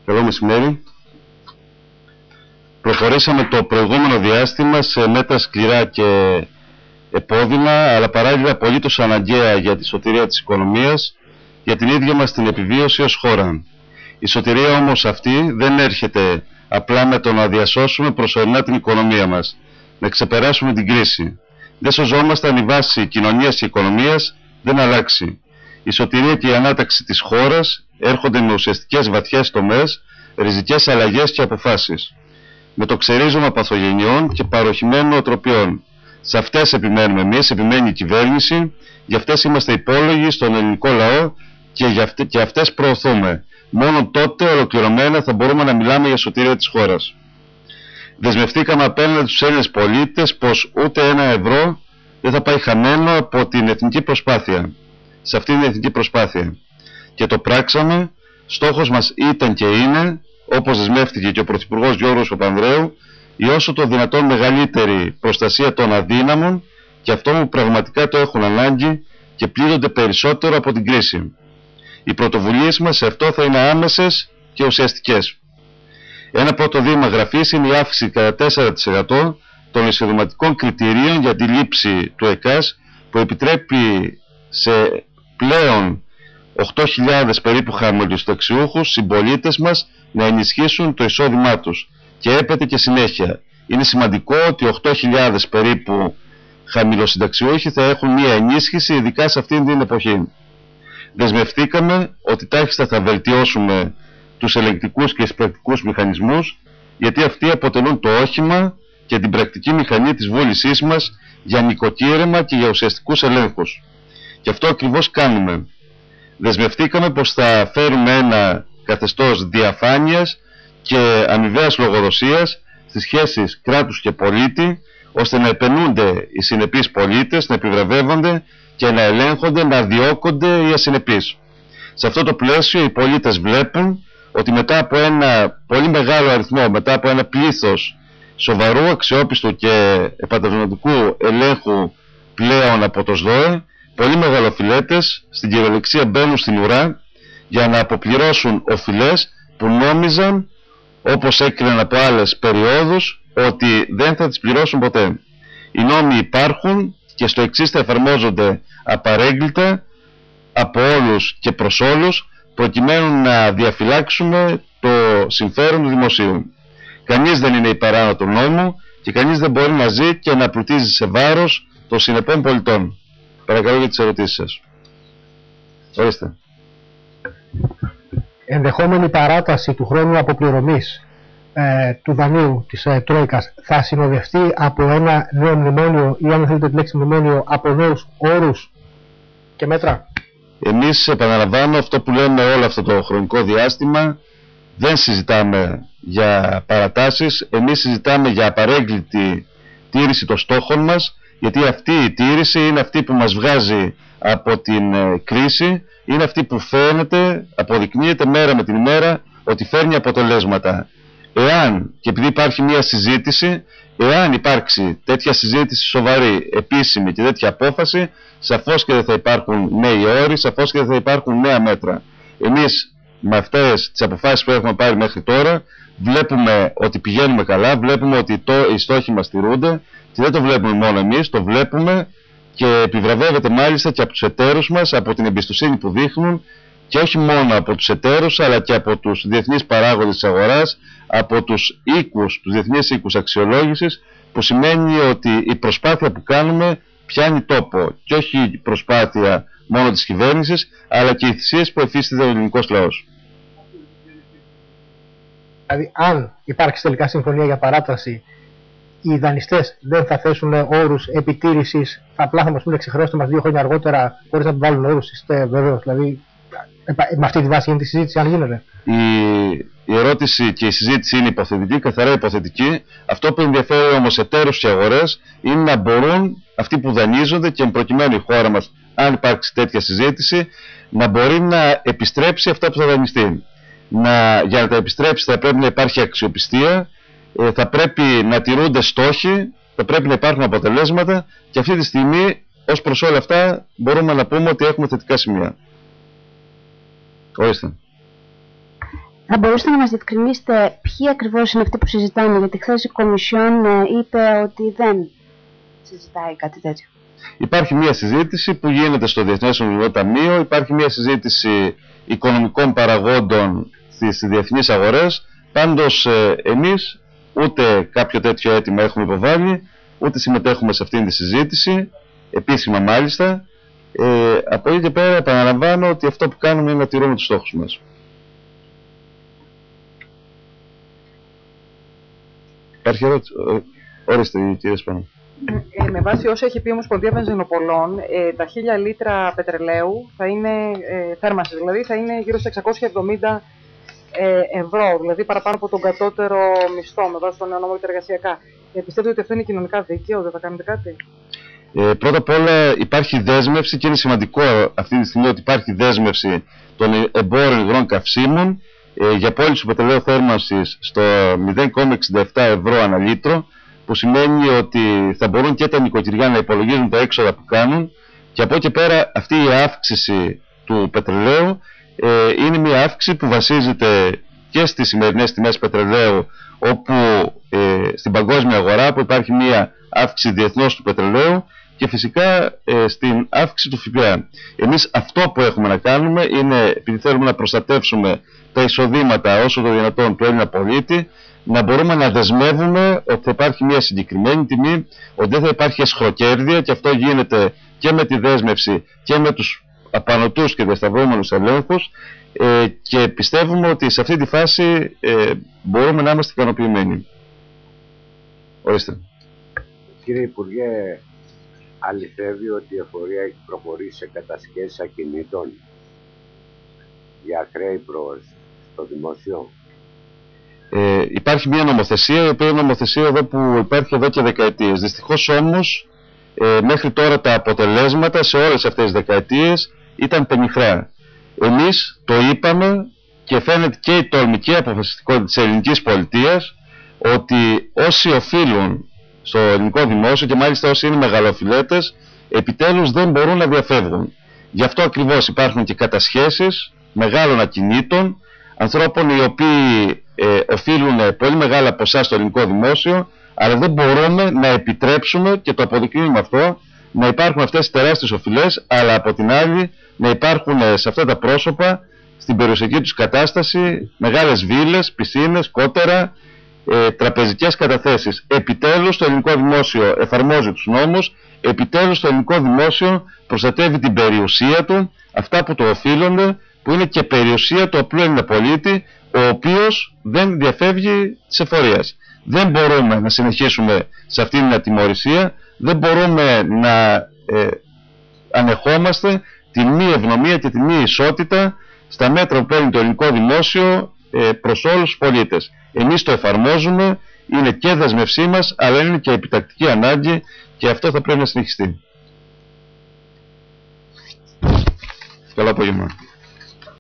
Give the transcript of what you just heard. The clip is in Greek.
Καλό μεσημέρι. Προχωρήσαμε το προηγούμενο διάστημα σε μέτρα σκληρά και επώδυνα, αλλά παράλληλα απολύτως αναγκαία για τη σωτηρία της οικονομίας, για την ίδια μας την επιβίωση ως χώρα. Η σωτηρία όμως αυτή δεν έρχεται απλά με το να διασώσουμε προσωρινά την οικονομία μας, να ξεπεράσουμε την κρίση. Δεν σωζόμαστε αν η βάση κοινωνίας και οικονομίας δεν αλλάξει. Η σωτηρία και η ανάταξη της χώρας έρχονται με ουσιαστικές βαθιές τομές, ριζικές αλλαγές και αποφάσεις. Με το ξερίζωμα παθογενειών και παροχημένων νοοτροπιών. Σε αυτές επιμένουμε εμείς, επιμένει η κυβέρνηση, γι' αυτές είμαστε υπόλογοι στον ελληνικό λαό και αυτές προωθούμε. Μόνο τότε ολοκληρωμένα θα μπορούμε να μιλάμε για σωτηρία της χώρας. Δεσμευτήκαμε απέναντι στους Έλληνες πολίτες πως ούτε ένα ευρώ δεν θα πάει χαμένο από την εθνική προσπάθεια. Σε αυτήν την εθνική προσπάθεια. Και το πράξαμε. Στόχος μας ήταν και είναι, όπως δεσμεύτηκε και ο Πρωθυπουργός Γιώργος Παπανδρέου, η όσο το δυνατόν μεγαλύτερη προστασία των αδύναμων και αυτών που πραγματικά το έχουν ανάγκη και πλήττονται περισσότερο από την κρίση. Οι πρωτοβουλίες μας σε αυτό θα είναι άμεσες και ουσιαστικές. Ένα πρώτο βήμα γραφής είναι η αύξηση κατά 4% των εισοδηματικών κριτηρίων για τη λήψη του ΕΚΑΣ, που επιτρέπει σε πλέον 8.000 περίπου χαμηλοσταξιούχους συμπολίτες μας να ενισχύσουν το εισόδημά τους και έπεται και συνέχεια. Είναι σημαντικό ότι 8.000 περίπου χαμηλοσυνταξιούχοι θα έχουν μία ενίσχυση, ειδικά σε αυτήν την εποχή. Δεσμευτήκαμε ότι τάχιστα θα βελτιώσουμε τους ελεγκτικούς και πρακτικούς μηχανισμούς, γιατί αυτοί αποτελούν το όχημα και την πρακτική μηχανή της βούλησής μας για νοικοκύρεμα και για ουσιαστικούς ελέγχους. Και αυτό ακριβώς κάνουμε. Δεσμευτήκαμε πως θα φέρουμε ένα καθεστώς διαφάνειας και αμοιβαίας λογοδοσίας στις σχέσεις κράτους και πολίτη, ώστε να επενούνται οι συνεπείς πολίτες, να επιβραβεύονται και να ελέγχονται, να διώκονται οι ασυνεπείς. Σε αυτό το πλαίσιο οι πολίτες βλέπουν ότι μετά από ένα πολύ μεγάλο αριθμό, μετά από ένα πλήθος σοβαρού, αξιόπιστου και επανταυματικού ελέγχου πλέον από το ΣΔΟΕ, πολλοί μεγαλοφιλέτες στην κυριολεξία μπαίνουν στην ουρά για να αποπληρώσουν οφειλές που νόμιζαν, όπως έκριναν από άλλες περιόδους, ότι δεν θα τις πληρώσουν ποτέ. Οι νόμοι υπάρχουν και στο εξής θα εφαρμόζονται απαρέγκλιτα από όλους και προς όλους, προκειμένου να διαφυλάξουμε το συμφέρον του δημοσίου. Κανείς δεν είναι υπεράνω του νόμου και κανείς δεν μπορεί να ζει και να πλουτίζει σε βάρος των συνεπών πολιτών. Παρακαλώ για τις ερωτήσεις σας. Ορίστε. Ενδεχόμενη παράταση του χρόνου αποπληρωμής του δανείου της Τρόικας θα συνοδευτεί από ένα νέο μνημόνιο ή, αν θέλετε τη λέξη μνημόνιο, από νέους όρους και μέτρα? Εμείς, επαναλαμβάνω, αυτό που λέμε όλο αυτό το χρονικό διάστημα, δεν συζητάμε για παρατάσεις, εμείς συζητάμε για απαρέγκλητη τήρηση των στόχων μας, γιατί αυτή η τήρηση είναι αυτή που μας βγάζει από την κρίση, είναι αυτή που φαίνεται, αποδεικνύεται μέρα με την ημέρα ότι φέρνει αποτελέσματα. Εάν, και επειδή υπάρχει μια συζήτηση, εάν υπάρξει τέτοια συζήτηση σοβαρή, επίσημη και τέτοια απόφαση, σαφώς και δεν θα υπάρχουν νέοι όροι, σαφώς και δεν θα υπάρχουν νέα μέτρα. Εμείς με αυτές τις αποφάσεις που έχουμε πάρει μέχρι τώρα βλέπουμε ότι πηγαίνουμε καλά, βλέπουμε ότι οι στόχοι μας τηρούνται και δεν το βλέπουμε μόνο εμείς, το βλέπουμε και επιβραβεύεται μάλιστα και από τους εταίρους μας, από την εμπιστοσύνη που δείχνουν, και όχι μόνο από τους εταίρους αλλά και από τους διεθνείς παράγοντες της αγοράς, από τους διεθνείς οίκους αξιολόγησης, που σημαίνει ότι η προσπάθεια που κάνουμε πιάνει τόπο και όχι η προσπάθεια μόνο της κυβέρνησης, αλλά και οι θυσίες που εφίσταται ο ελληνικός λαός. Δηλαδή, αν υπάρξει τελικά συμφωνία για παράταση, οι δανειστές δεν θα θέσουν όρους επιτήρησης, απλά θα μας πούνε ξεχρεώστε μας 2 χρόνια αργότερα, χωρίς να βάλουν όρους? Είστε βέβαιος? Δηλαδή, με αυτή τη βάση γίνεται η συζήτηση, αν γίνεται? Η ερώτηση και η συζήτηση είναι υποθετική, καθαρά υποθετική. Αυτό που ενδιαφέρει όμως εταίρους και αγορές είναι να μπορούν αυτοί που δανείζονται, και προκειμένου η χώρα μας, αν υπάρξει τέτοια συζήτηση, να μπορεί να επιστρέψει αυτά που θα δανειστεί. Για να τα επιστρέψει θα πρέπει να υπάρχει αξιοπιστία, θα πρέπει να τηρούνται στόχοι, θα πρέπει να υπάρχουν αποτελέσματα, και αυτή τη στιγμή ως προς όλα αυτά μπορούμε να πούμε ότι έχουμε θετικά σημεία. Ορίστε. Θα μπορούσατε να μας διευκρινίσετε ποιοι ακριβώς είναι αυτοί που συζητάνε, γιατί χθες η Κομισιόν είπε ότι δεν συζητάει κάτι τέτοιο. Υπάρχει μια συζήτηση που γίνεται στο Διεθνές Νομισματικό Ταμείο, υπάρχει μια συζήτηση οικονομικών παραγόντων στις διεθνείς αγορές. Πάντως εμείς ούτε κάποιο τέτοιο αίτημα έχουμε υποβάλει, ούτε συμμετέχουμε σε αυτήν τη συζήτηση, επίσημα μάλιστα. Από εκεί και πέρα επαναλαμβάνω ότι αυτό που κάνουμε είναι να τηρούμε τους στόχους μας. Υπάρχει ερώτηση? Ορίστε κύριε Σπάνο. Με βάση όσα έχει πει η Ομοσπονδία Βενζινοπολών, τα 1000 λίτρα πετρελαίου θα είναι, θέρμανσης δηλαδή, θα είναι γύρω στα 670 ευρώ, δηλαδή παραπάνω από τον κατώτερο μισθό με βάση τον νέο νόμο για τα εργασιακά. Πιστεύετε ότι αυτό είναι κοινωνικά δίκαιο, δεν θα κάνετε κάτι? Πρώτα απ' όλα υπάρχει δέσμευση, και είναι σημαντικό αυτή τη στιγμή ότι υπάρχει δέσμευση των εμπόρων υγρών καυσίμων για πώληση του πετρελαίου θέρμανσης στο 0,67 ευρώ ανά λίτρο, που σημαίνει ότι θα μπορούν και τα νοικοκυριά να υπολογίζουν τα έξοδα που κάνουν, και από εκεί και πέρα αυτή η αύξηση του πετρελαίου είναι μια αύξηση που βασίζεται και στις σημερινές τιμές πετρελαίου, όπου στην παγκόσμια αγορά που υπάρχει μια αύξηση διεθνώς του πετρελαίου, και φυσικά στην αύξηση του ΦΠΑ. Εμείς αυτό που έχουμε να κάνουμε είναι, επειδή θέλουμε να προστατεύσουμε τα εισοδήματα όσο το δυνατόν του Έλληνα πολίτη, να μπορούμε να δεσμεύουμε ότι θα υπάρχει μια συγκεκριμένη τιμή, ότι δεν θα υπάρχει εσχροκέρδεια, και αυτό γίνεται και με τη δέσμευση και με τους απανωτούς και διασταυρώμενους ελέγχους, και πιστεύουμε ότι σε αυτή τη φάση μπορούμε να είμαστε ικανοποιημένοι. Ορίστε. Κύριε Υπουργέ, αληθεύει ότι η εφορία έχει προχωρήσει σε κατασχέσεις ακινήτων για χρέη προς το δημόσιο? Υπάρχει μια νομοθεσία, η οποία νομοθεσία εδώ που υπάρχει εδώ και δεκαετίες. Δυστυχώς όμως μέχρι τώρα τα αποτελέσματα σε όλες αυτές τις δεκαετίες ήταν πενιχρά. Εμείς το είπαμε και φαίνεται και η τόλμη και η αποφασιστικότητα της ελληνικής πολιτείας ότι όσοι οφείλουν στο ελληνικό δημόσιο, και μάλιστα όσοι είναι μεγαλοφιλέτες, επιτέλους δεν μπορούν να διαφεύγουν. Γι' αυτό ακριβώς υπάρχουν και κατασχέσεις μεγάλων ακινήτων, ανθρώπων οι οποίοι οφείλουν πολύ μεγάλα ποσά στο ελληνικό δημόσιο, αλλά δεν μπορούμε να επιτρέψουμε, και το αποδεικνύουμε αυτό, να υπάρχουν αυτές τις τεράστιες οφειλές, αλλά από την άλλη να υπάρχουν σε αυτά τα πρόσωπα, στην περιουσιακή τους κατάσταση, μεγάλες βίλες, πισίνες, κότερα, τραπεζικές καταθέσεις. Επιτέλους το ελληνικό δημόσιο εφαρμόζει τους νόμους, επιτέλους το ελληνικό δημόσιο προστατεύει την περιουσία του, αυτά που το οφείλονται, που είναι και περιουσία του απλού Έλληνα πολίτη, ο οποίος δεν διαφεύγει της εφορίας. Δεν μπορούμε να συνεχίσουμε σε αυτήν την ατιμωρησία, δεν μπορούμε να ανεχόμαστε τη μη ευνομία και τη μη ισότητα στα μέτρα που παίρνει το ελληνικό δημόσιο προς όλους τους πολίτες. Εμείς το εφαρμόζουμε, είναι και δεσμευσή μας, αλλά είναι και επιτακτική ανάγκη, και αυτό θα πρέπει να συνεχιστεί. Καλό απόγευμα.